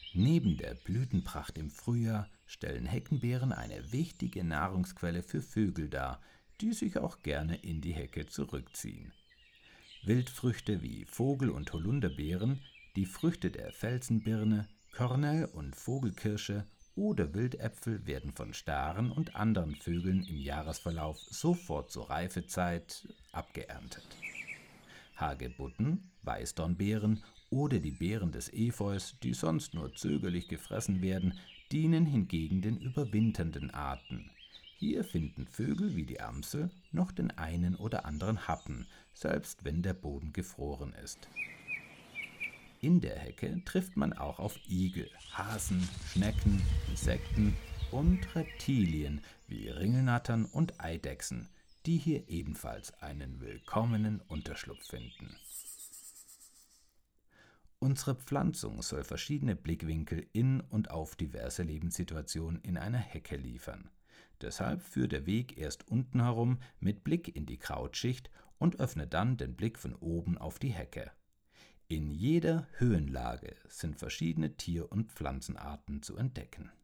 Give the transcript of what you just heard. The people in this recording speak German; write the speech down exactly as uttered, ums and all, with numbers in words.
Neben der Blütenpracht im Frühjahr stellen Heckenbeeren eine wichtige Nahrungsquelle für Vögel dar, die sich auch gerne in die Hecke zurückziehen. Wildfrüchte wie Vogel- und Holunderbeeren, die Früchte der Felsenbirne, Kornel- und Vogelkirsche oder Wildäpfel werden von Staren und anderen Vögeln im Jahresverlauf sofort zur Reifezeit abgeerntet. Hagebutten, Weißdornbeeren oder die Beeren des Efeus, die sonst nur zögerlich gefressen werden, dienen hingegen den überwinternden Arten. Hier finden Vögel wie die Amsel noch den einen oder anderen Happen, selbst wenn der Boden gefroren ist. In der Hecke trifft man auch auf Igel, Hasen, Schnecken, Insekten und Reptilien wie Ringelnattern und Eidechsen, die hier ebenfalls einen willkommenen Unterschlupf finden. Unsere Pflanzung soll verschiedene Blickwinkel in und auf diverse Lebenssituationen in einer Hecke liefern. Deshalb führt der Weg erst unten herum mit Blick in die Krautschicht und öffnet dann den Blick von oben auf die Hecke. In jeder Höhenlage sind verschiedene Tier- und Pflanzenarten zu entdecken.